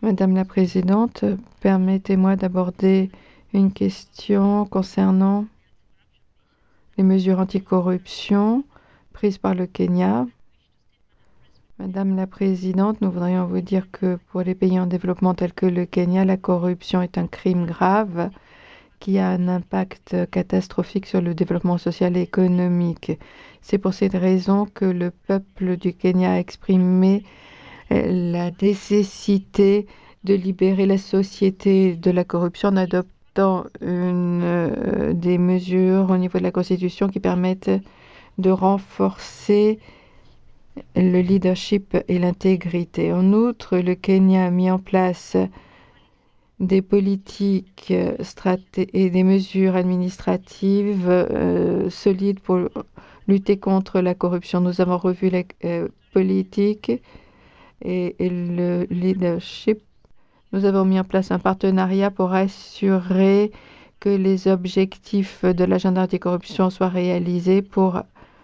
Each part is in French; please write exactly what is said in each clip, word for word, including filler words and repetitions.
Madame la Présidente, permettez-moi d'aborder une question concernant les mesures anticorruption prises par le Kenya. Madame la Présidente, nous voudrions vous dire que pour les pays en développement tels que le Kenya, la corruption est un crime grave qui a un impact catastrophique sur le développement social et économique. C'est pour cette raison que le peuple du Kenya a exprimé la nécessité de libérer la société de la corruption en adoptant une, euh, des mesures au niveau de la Constitution qui permettent de renforcer le leadership et l'intégrité. En outre, le Kenya a mis en place des politiques straté- et des mesures administratives euh, solides pour lutter contre la corruption. Nous avons revu la euh, politique et, et le leadership. Nous avons mis en place un partenariat pour assurer que les objectifs de l'agenda anticorruption soient réalisés pour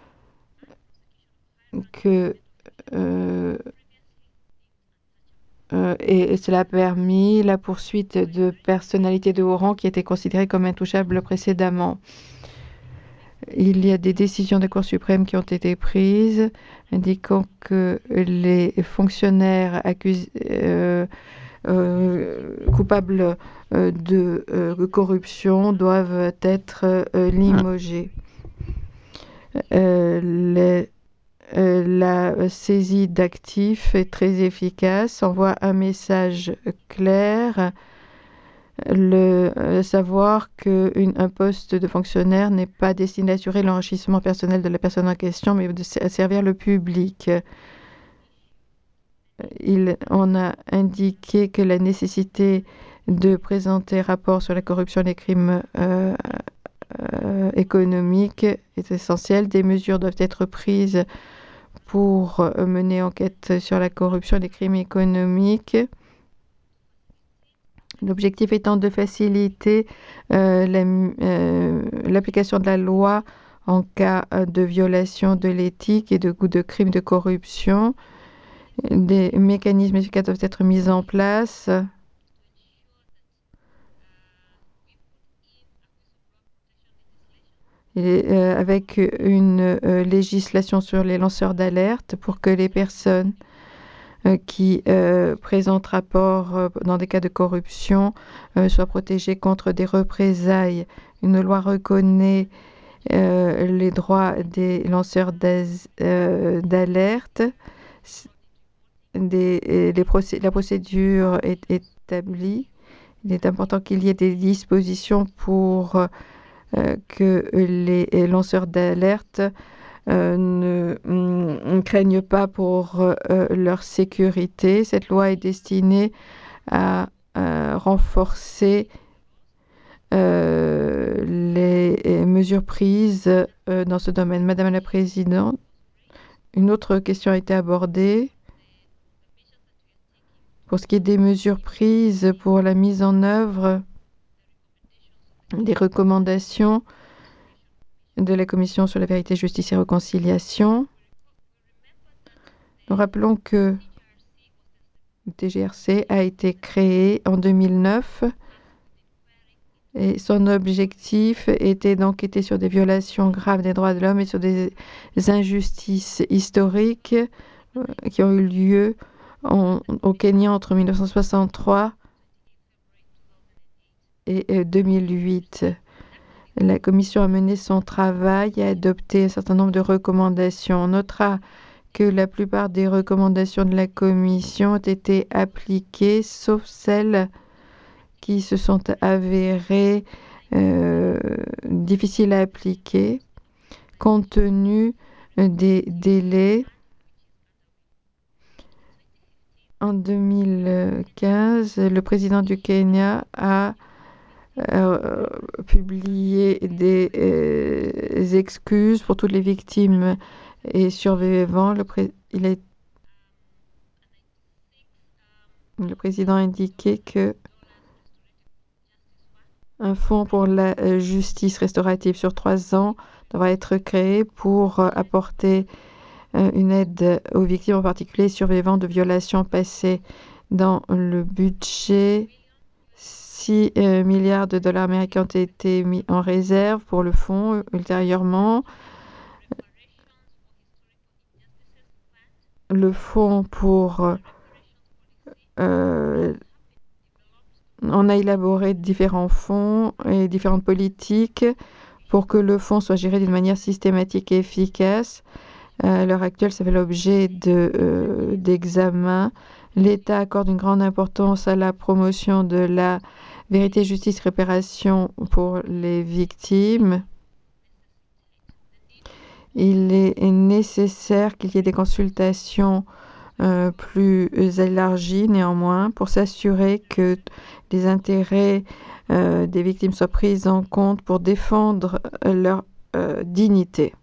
que euh, euh, et, et cela a permis la poursuite de personnalités de haut rang qui étaient considérées comme intouchables précédemment. Il y a des décisions de Cour suprême qui ont été prises indiquant que les fonctionnaires accusés euh, Euh, coupables euh, de euh, corruption doivent être euh, limogés. Euh, les, euh, la saisie d'actifs est très efficace, envoie un message clair, le euh, savoir qu'un poste de fonctionnaire n'est pas destiné à assurer l'enrichissement personnel de la personne en question, mais de servir le public. Il, on a indiqué que la nécessité de présenter rapport sur la corruption et les crimes euh, euh, économiques est essentielle. Des mesures doivent être prises pour mener enquête sur la corruption et les crimes économiques. L'objectif étant de faciliter euh, l'application euh, de la loi en cas de violation de l'éthique et de goût de crimes de corruption. Des mécanismes efficaces doivent être mis en place et, euh, avec une euh, législation sur les lanceurs d'alerte pour que les personnes euh, qui euh, présentent rapport euh, dans des cas de corruption euh, soient protégées contre des représailles. Une loi reconnaît euh, les droits des lanceurs euh, d'alerte. Des, les procé la procédure est établie. Il est important qu'il y ait des dispositions pour euh, que les lanceurs d'alerte euh, ne, ne craignent pas pour euh, leur sécurité. Cette loi est destinée à, à renforcer euh, les mesures prises euh, dans ce domaine. Madame la Présidente, une autre question a été abordée. Pour ce qui est des mesures prises pour la mise en œuvre des recommandations de la Commission sur la vérité, justice et réconciliation, nous rappelons que le T G R C a été créé en deux mille neuf et son objectif était d'enquêter sur des violations graves des droits de l'homme et sur des injustices historiques euh, qui ont eu lieu en, au Kenya entre mille neuf cent soixante-trois et deux mille huit. La Commission a mené son travail et a adopté un certain nombre de recommandations. On notera que la plupart des recommandations de la Commission ont été appliquées, sauf celles qui se sont avérées euh, difficiles à appliquer, compte tenu des délais. En deux mille quinze, le président du Kenya a Euh, publié des euh, excuses pour toutes les victimes et survivants. Le, pré il est le président a indiqué que un fonds pour la justice restaurative sur trois ans devra être créé pour apporter euh, une aide aux victimes, en particulier survivants de violations passées. Dans le budget, six euh, milliards de dollars américains ont été mis en réserve pour le fonds ultérieurement. Le fonds pour... Euh, on a élaboré différents fonds et différentes politiques pour que le fonds soit géré d'une manière systématique et efficace. À l'heure actuelle, ça fait l'objet de, euh, d'examens. L'État accorde une grande importance à la promotion de la vérité, justice, réparation pour les victimes. Il est nécessaire qu'il y ait des consultations euh, plus élargies, néanmoins, pour s'assurer que les intérêts euh, des victimes soient pris en compte pour défendre leur euh, dignité.